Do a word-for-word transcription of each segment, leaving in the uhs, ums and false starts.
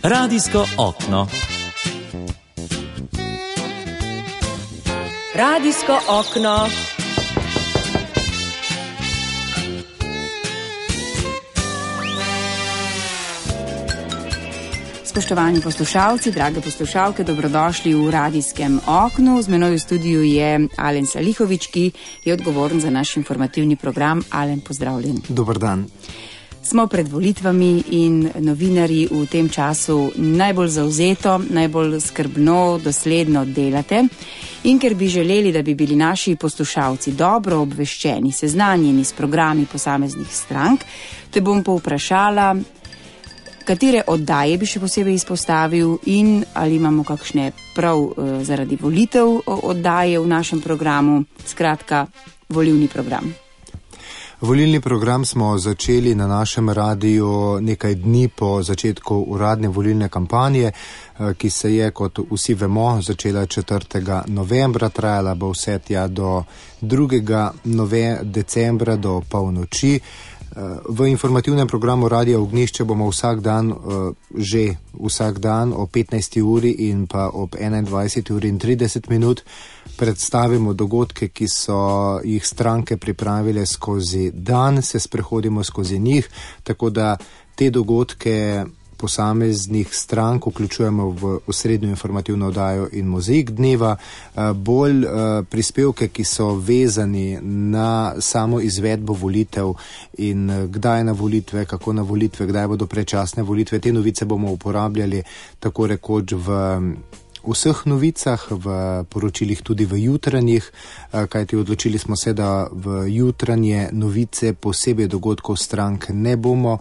Radijsko okno. Radijsko okno. Spoštovani poslušalci, drage poslušalke, dobrodošli v Radijskem oknu. Z menoj v studiu je Alen Salihovič, ki je odgovoren za naš informativni program. Alen, pozdravljen. Dobar dan. Smo pred volitvami in novinarji v tem času najbolj zavzeto, najbolj skrbno, dosledno delate. In ker bi želeli, da bi bili naši poslušalci dobro obveščeni, seznanjeni s programi posameznih strank, te bom povprašala, katere oddaje bi še posebej izpostavil in ali imamo kakšne prav eh, zaradi volitev oddaje v našem programu, skratka, volilni program. Volilni program smo začeli na našem radiju nekaj dni po začetku uradne volilne kampanje, ki se je, kot vsi vemo, začela četrtega novembra, trajala bo vse tja do drugega decembra do polnoči. V informativnem programu Radia Ognjišče bomo vsak dan, že vsak dan ob petnajsti uri in pa ob enaindvajseti uri in trideset minut predstavimo dogodke, ki so jih stranke pripravile skozi dan, se sprehodimo skozi njih, tako da te dogodke posameznih strank vključujemo v osrednjo informativno oddajo in mozaik dneva, bolj prispevke, ki so vezani na samo izvedbo volitev in kdaj na volitve, kako na volitve, kdaj bodo predčasne volitve. Te novice bomo uporabljali tako rekoč v vseh novicah, v poročilih tudi v jutranjih, kajti odločili smo se, da v jutranje novice posebej dogodkov strank ne bomo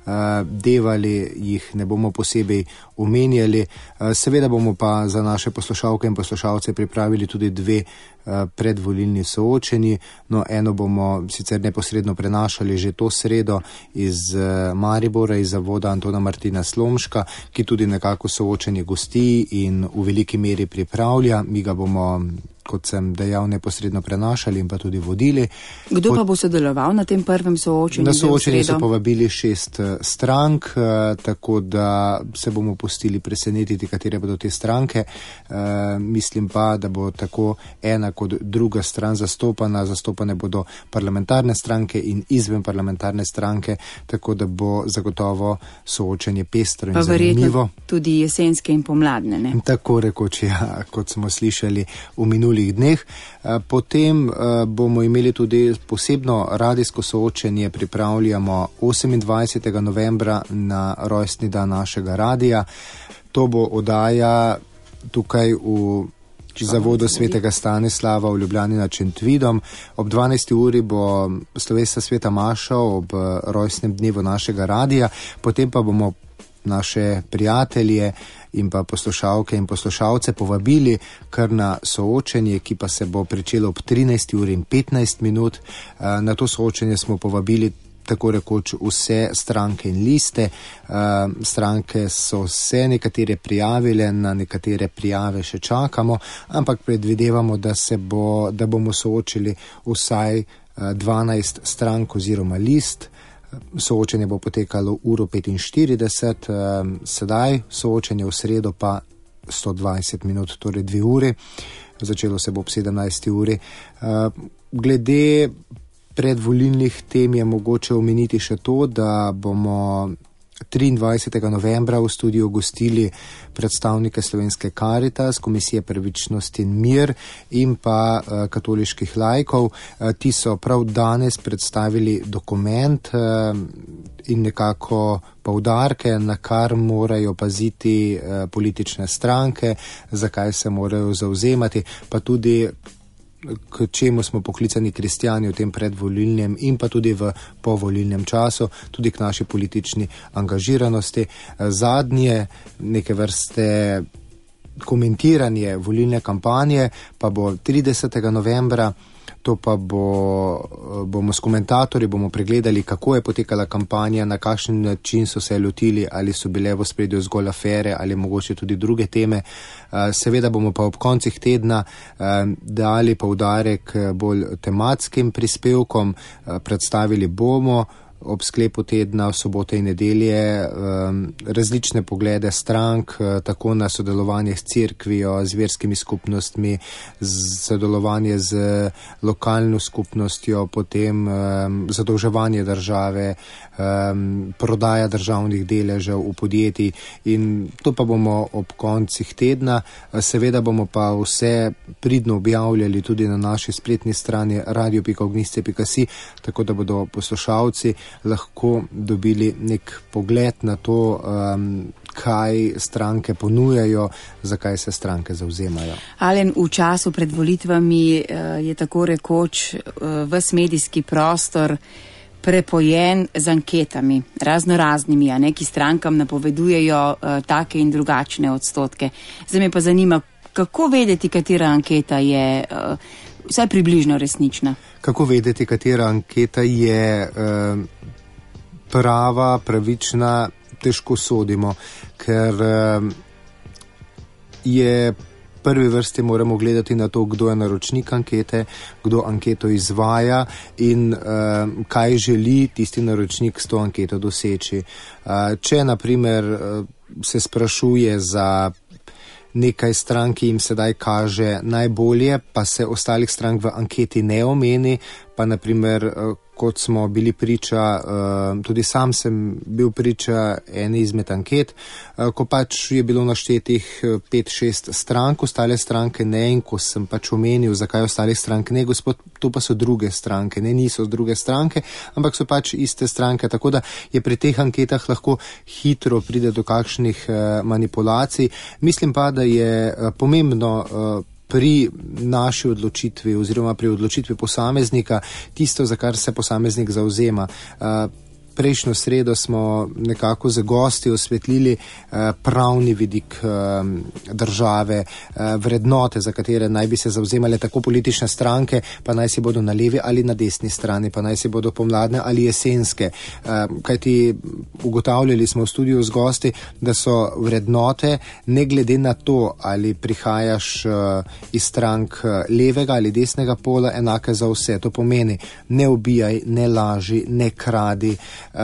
devali, jih ne bomo posebej omenjali. Seveda bomo pa za naše poslušalke in poslušalce pripravili tudi dve predvolilni soočenji. No, eno bomo sicer neposredno prenašali že to sredo iz Maribora, iz zavoda Antona Martina Slomška, ki tudi nekako soočenje gosti in v veliki meri pripravlja. Mi ga bomo, kot sem dejal, neposredno prenašali in pa tudi vodili. Kdo pa bo sodeloval na tem prvem soočenju? Na soočenje so povabili šest strank, tako da se bomo pustili presenetiti, katere bodo te stranke. Mislim pa, da bo tako ena kot druga stran zastopana. Zastopane bodo parlamentarne stranke in izven parlamentarne stranke, tako da bo zagotovo soočenje pestro in zanimivo. Tudi jesenske in pomladne, ne? Tako rekoč, ja, kot smo slišali v minulih dneh. Potem bomo imeli tudi posebno radijsko soočenje, pripravljamo osemindvajsetega novembra na rojstni dan našega radija. To bo oddaja tukaj v zavodu Svetega Stanislava v Ljubljani nad Šentvidom. Ob dvanajsti uri bo slovesna sveta maša ob rojstnem dnevu našega radija, potem pa bomo naše prijatelje in pa poslušalke in poslušalce povabili kar na soočenje, ki pa se bo pričelo ob trinajsti uri in petnajst minut. Na to soočenje smo povabili tako rekoč vse stranke in liste. Stranke so se nekatere prijavile, na nekatere prijave še čakamo, ampak predvidevamo, da se bo, da bomo soočili vsaj dvanajst strank oziroma list. Soočenje bo potekalo uro petinštirideset, sedaj soočenje v sredo pa sto dvajset minut, torej dve uri. Začelo se bo ob sedemnajsti uri. Glede predvolilnih tem je mogoče omeniti še to, da bomo triindvajsetega novembra v studiu gostili predstavnike Slovenske Karitas, Komisije Pravičnost in mir in pa uh, katoliških laikov. Uh, ti so prav danes predstavili dokument uh, in nekako poudarke, na kar morajo paziti uh, politične stranke, zakaj se morajo zauzemati, pa tudi k čemu smo poklicani kristjani v tem predvolilnem in pa tudi v povolilnem času, tudi k naši politični angažiranosti. Zadnje neke vrste komentiranje volilne kampanje pa bo tridesetega novembra. To pa bo, bomo s komentatorji bomo pregledali, kako je potekala kampanja, na kakšen način so se lotili, ali so bile v ospredju zgolj afere ali mogoče tudi druge teme. Seveda bomo pa ob koncih tedna dali poudarek bolj tematskim prispevkom, predstavili bomo ob sklepu tedna, v sobote in nedelje, različne poglede strank, tako na sodelovanje s cerkvijo, z verskimi skupnostmi, sodelovanje z lokalno skupnostjo, potem zadolževanje države, prodaja državnih deležev v podjetij, in to pa bomo ob koncih tedna. Seveda bomo pa vse pridno objavljali tudi na naši spletni strani radio pika ognjišče pika si, tako da bodo poslušalci lahko dobili nek pogled na to, um, kaj stranke ponujajo, zakaj se stranke zavzemajo. Alen, v času pred volitvami je tako rekoč ves medijski prostor prepojen z anketami, razno raznimi, a neki strankam napovedujejo uh, take in drugačne odstotke. Zdaj me pa zanima, kako vedeti, katera anketa je uh, vsaj približno resnična? Kako vedeti, katera anketa je uh, prava, pravična, težko sodimo, ker uh, je prvi vrsti moramo gledati na to, kdo je naročnik ankete, kdo anketo izvaja in uh, kaj želi tisti naročnik s to anketo doseči. Uh, če na primer uh, se sprašuje za nekaj strank, ki jim sedaj kaže najbolje, pa se ostalih strank v anketi ne omeni, pa na primer, uh, kot smo bili priča, tudi sam sem bil priča eni izmed anket, ko pač je bilo naštetih pet, šest strank, ostale stranke ne, in ko sem pač omenil, zakaj ostalih strank ne, gospod, to pa so druge stranke, ne, niso druge stranke, ampak so pač iste stranke, tako da je pri teh anketah lahko hitro pride do kakšnih manipulacij. Mislim pa, da je pomembno pri naši odločitvi oziroma pri odločitvi posameznika tisto, za kar se posameznik zavzema. Prejšnjo sredo smo nekako z gosti osvetlili pravni vidik države, vrednote, za katere naj bi se zavzemale tako politične stranke, pa naj si bodo na levi ali na desni strani, pa naj si bodo pomladne ali jesenske. Kajti ugotavljali smo v studiu z gosti, da so vrednote, ne glede na to, ali prihajaš iz strank levega ali desnega pola, enake za vse. To pomeni, ne ubijaj, ne laži, ne kradi,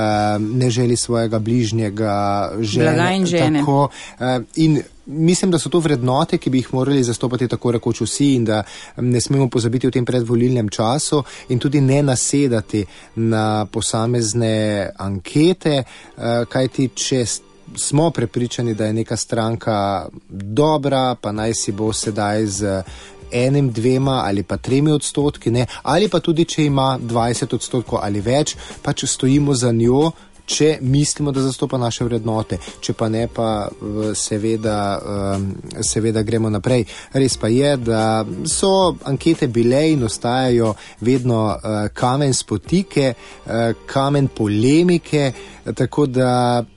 ne želi svojega bližnjega, žene, blaga in žene. Tako, in mislim, da so to vrednote, ki bi jih morali zastopati tako rekoč vsi, in da ne smemo pozabiti v tem predvolilnem času in tudi ne nasedati na posamezne ankete, kajti če smo prepričani, da je neka stranka dobra, pa naj si bo sedaj z enim, dvema ali pa tremi odstotki, ne, ali pa tudi, če ima dvajset odstotkov ali več, pač stojimo za njo, če mislimo, da zastopa naše vrednote, če pa ne, pa seveda, seveda gremo naprej. Res pa je, da so ankete bile in ostajajo vedno kamen spotike, kamen polemike, tako da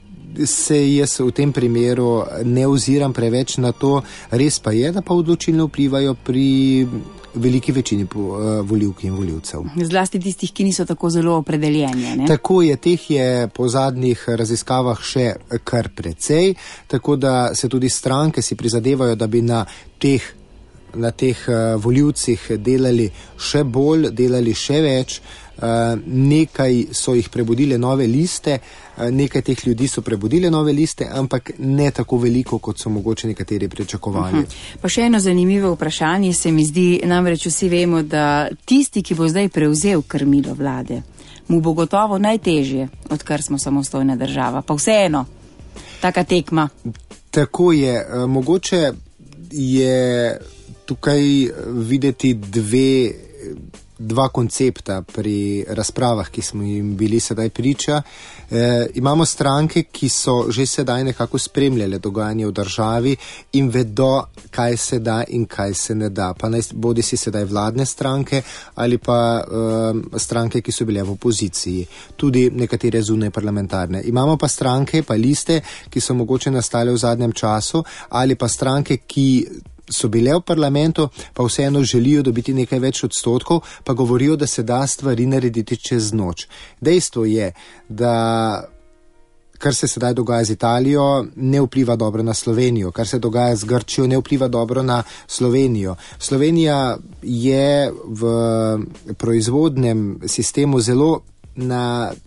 se jaz v tem primeru ne oziram preveč na to. Res pa je, da pa odločilno vplivajo pri veliki večini volivk in volivcev. Zlasti tistih, ki niso tako zelo opredeljeni, ne? Tako je, teh je po zadnjih raziskavah še kar precej, tako da se tudi stranke si prizadevajo, da bi na teh na teh uh, volivcih delali še bolj, delali še več. Uh, nekaj so jih prebudile nove liste, uh, nekaj teh ljudi so prebudile nove liste, ampak ne tako veliko, kot so mogoče nekateri pričakovali. Uh-huh. Pa še eno zanimivo vprašanje se mi zdi, namreč vsi vemo, da tisti, ki bo zdaj prevzel krmilo vlade, mu bo gotovo najtežje, odkar smo samostojna država. Pa vseeno, taka tekma. Tako je, uh, mogoče je tukaj videti dve, dva koncepta pri razpravah, ki smo jim bili sedaj priča. E, imamo stranke, ki so že sedaj nekako spremljale dogajanje v državi in vedo, kaj se da in kaj se ne da. Pa naj bodi si sedaj vladne stranke ali pa e, stranke, ki so bile v opoziciji. Tudi nekatere zunaj parlamentarne. Imamo pa stranke, pa liste, ki so mogoče nastale v zadnjem času, ali pa stranke, ki so bile v parlamentu, pa vseeno želijo dobiti nekaj več odstotkov, pa govorijo, da se da stvari narediti čez noč. Dejstvo je, da kar se sedaj dogaja z Italijo, ne vpliva dobro na Slovenijo, kar se dogaja z Grčijo, ne vpliva dobro na Slovenijo. Slovenija je v proizvodnem sistemu zelo na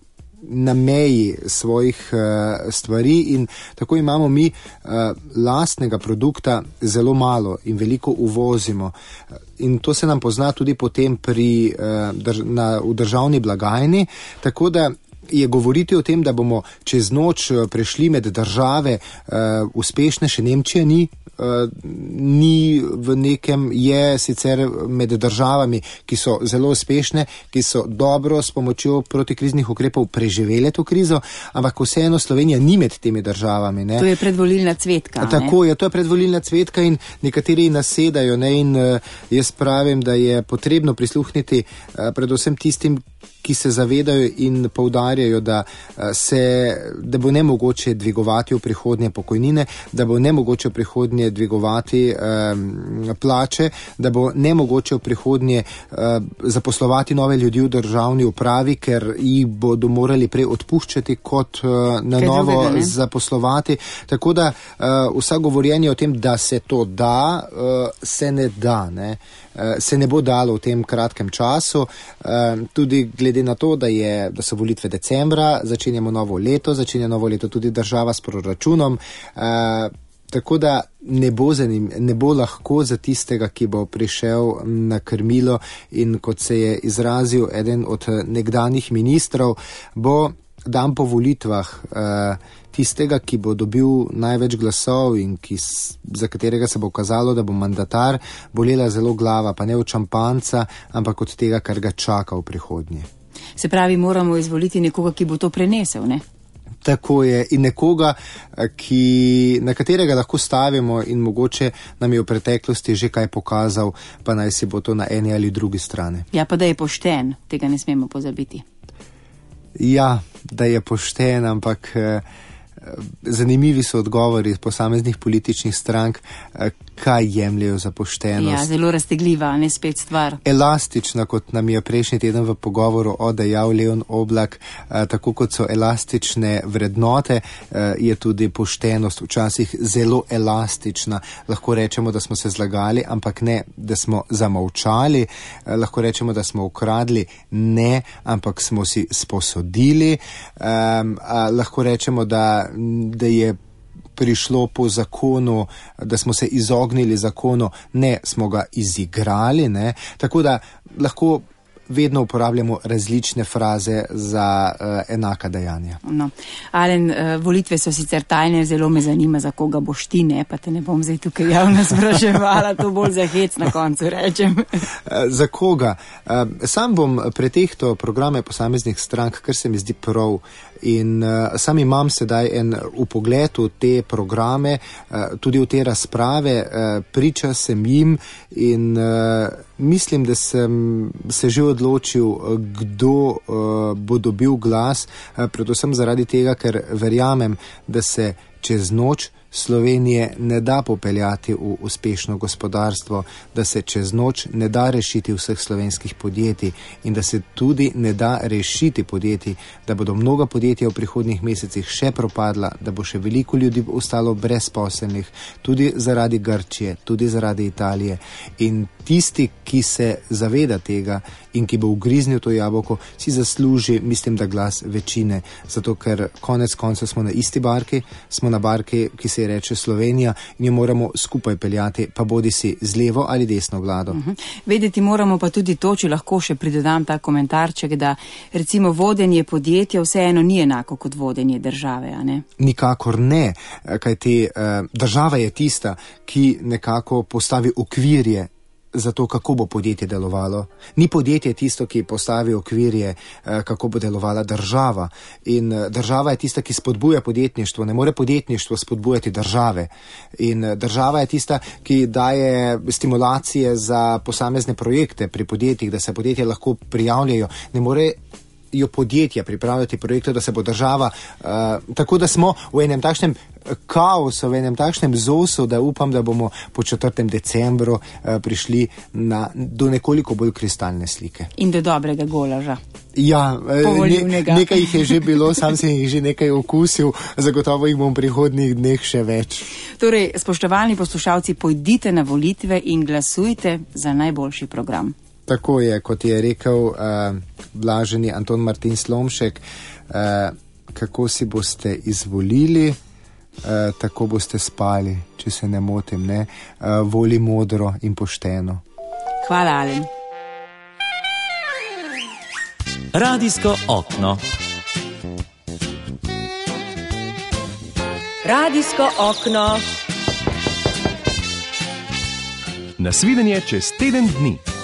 na meji svojih uh, stvari in tako imamo mi uh, lastnega produkta zelo malo in veliko uvozimo. In to se nam pozna tudi potem pri, uh, drž- na, v državni blagajni, tako da je govoriti o tem, da bomo čez noč prešli med države uh, uspešne, še Nemčija ni, uh, ni v nekem, je sicer med državami, ki so zelo uspešne, ki so dobro s pomočjo protikriznih ukrepov preživele to krizo, ampak vseeno Slovenija ni med temi državami. Ne. To je predvolilna cvetka. Tako je, to je predvolilna cvetka in nekateri nasedajo, ne, in uh, jaz pravim, da je potrebno prisluhniti uh, predvsem tistim, ki se zavedajo in poudarjajo, da, se, da bo nemogoče dvigovati v prihodnje pokojnine, da bo nemogoče v prihodnje dvigovati um, plače, da bo nemogoče v prihodnje um, zaposlovati nove ljudi v državni upravi, ker jih bodo morali prej odpuščati kot uh, na Kaj novo drugega, zaposlovati. Tako da uh, vsa govorjenje o tem, da se to da, uh, se ne da, ne. Uh, se ne bo dalo v tem kratkem času, uh, tudi glede na to, da, je, da so volitve decembra, začenjamo novo leto, začenja novo leto tudi država s proračunom, uh, tako da ne bo, zanim, ne bo lahko za tistega, ki bo prišel na krmilo in kot se je izrazil eden od nekdanjih ministrov, bo dan po volitvah uh, tistega, ki bo dobil največ glasov in ki, za katerega se bo kazalo, da bo mandatar, bolela zelo glava, pa ne od šampanca, ampak od tega, kar ga čaka v prihodnje. Se pravi, moramo izvoliti nekoga, ki bo to prenesel, ne? Tako je, in nekoga, ki, na katerega lahko stavimo in mogoče nam je v preteklosti že kaj pokazal, pa naj si bo to na eni ali drugi strani. Ja, pa da je pošten, tega ne smemo pozabiti. Ja, da je pošten, ampak eh, zanimivi so odgovori posameznih političnih strank, eh, kaj jemljajo za poštenost. Ja, zelo raztegljiva, ne spet stvar. Elastična, kot nam je prejšnji teden v pogovoru o dejal Leon Oblak, eh, tako kot so elastične vrednote, eh, je tudi poštenost včasih zelo elastična. Lahko rečemo, da smo se zlagali, ampak ne, da smo zamolčali. Eh, lahko rečemo, da smo ukradli, ne, ampak smo si sposodili. Eh, eh, lahko rečemo, da, da je prišlo po zakonu, da smo se izognili zakonu, ne, smo ga izigrali, ne, tako da lahko vedno uporabljamo različne fraze za uh, enaka dejanja. No. Alen, uh, volitve so sicer tajne, zelo me zanima, za koga boš ti, ne, pa te ne bom zdaj tukaj javno spraševala, to bolj za hec na koncu rečem. uh, za koga? Uh, sam bom pretehtal programe posameznih strank, kar se mi zdi prav, in uh, sam imam sedaj en upogled v te programe, uh, tudi v te razprave, uh, priča sem jim in uh, mislim, da sem se že odločil, kdo uh, bo dobil glas, uh, predvsem zaradi tega, ker verjamem, da se čez noč Slovenije ne da popeljati v uspešno gospodarstvo, da se čez noč ne da rešiti vseh slovenskih podjetij in da se tudi ne da rešiti podjetij, da bodo mnoga podjetja v prihodnjih mesecih še propadla, da bo še veliko ljudi ostalo brezposelnih, tudi zaradi Grčije, tudi zaradi Italije. In tisti, ki se zaveda tega in ki bo ugriznil to jabolko, si zasluži, mislim, da glas večine, zato ker konec konca smo na isti barki, smo na barki, ki se reče Slovenija, in jo moramo skupaj peljati, pa bodi si z levo ali desno vlado. Uh -huh. Vedeti moramo pa tudi to, če lahko še pridodam ta komentarček, da recimo vodenje podjetja vseeno ni enako kot vodenje države, a ne? Nikakor ne, kajti država je tista, ki nekako postavi okvirje za to, kako bo podjetje delovalo. Ni podjetje tisto, ki postavi okvirje, kako bo delovala država. In država je tista, ki spodbuja podjetništvo. Ne more podjetništvo spodbujati države. In država je tista, ki daje stimulacije za posamezne projekte pri podjetjih, da se podjetja lahko prijavljajo. Ne more jo podjetja pripravljati projekte, da se bo država, uh, tako da smo v enem takšnem kaosu, v enem takšnem zosu, da upam, da bomo po četrtem decembru uh, prišli na, do nekoliko bolj kristalne slike. In do dobrega golaža. Ja, ne, nekaj jih je že bilo, sam sem jih že nekaj okusil, zagotovo jih bom v prihodnjih dneh še več. Torej, spoštovani poslušalci, pojdite na volitve in glasujte za najboljši program. Tako je, kot je rekel uh, blaženi Anton Martin Slomšek, kako si boste izvolili, tako boste spali, če se ne motim, ne? Voli modro in pošteno. Hvala, Alen. Radijsko okno. Radijsko okno. Nasvidenje čez teden dni.